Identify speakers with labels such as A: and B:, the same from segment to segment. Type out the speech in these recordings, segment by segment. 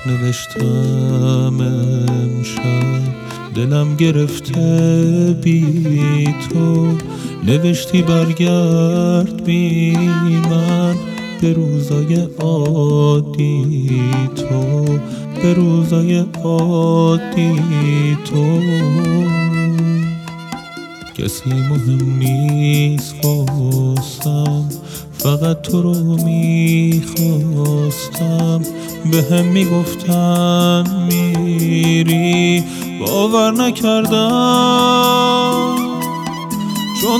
A: نوشتم امشب دلم گرفته بی تو، نوشتی برگرد بی من به روزای عادی تو، به روزای عادی تو. کسی مهم نیست خواستم، فقط تو رو میخواستم. به هم میگفتن میری، باور نکردم چون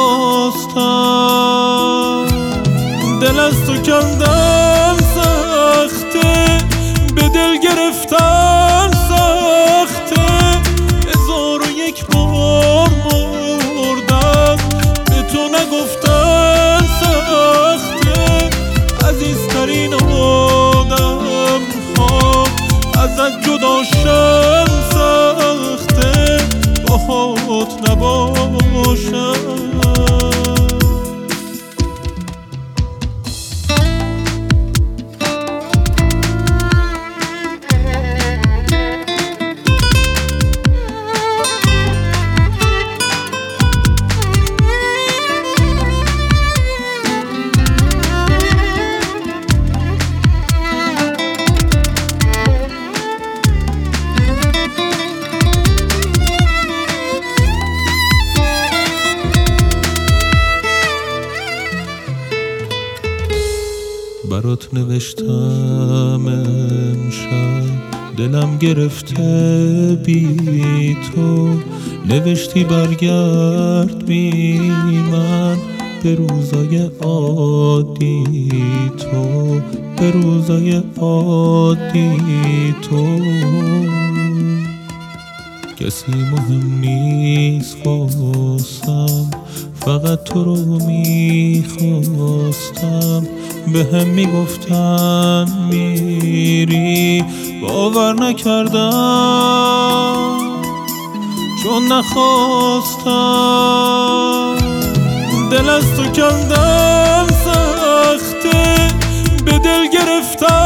A: نخواستم. دل از تو کندن سخته، به دل گرفتن سخته. 1001 بار مردم به تو نگفتن سخته. عزیزترین آدم ها ازت جداشن سخته، باهات نباشم. برات نوشتم امشب دلم گرفته بی تو، نوشتی برگرد بی من به روزای عادی تو، به روزای عادی تو. کسی مهم نیست خواستم، فقط تو رو میخواستم. به هم میگفتن میری، باور نکردم چون نخواستم. دل از تو کندن سخته، به دل گرفتن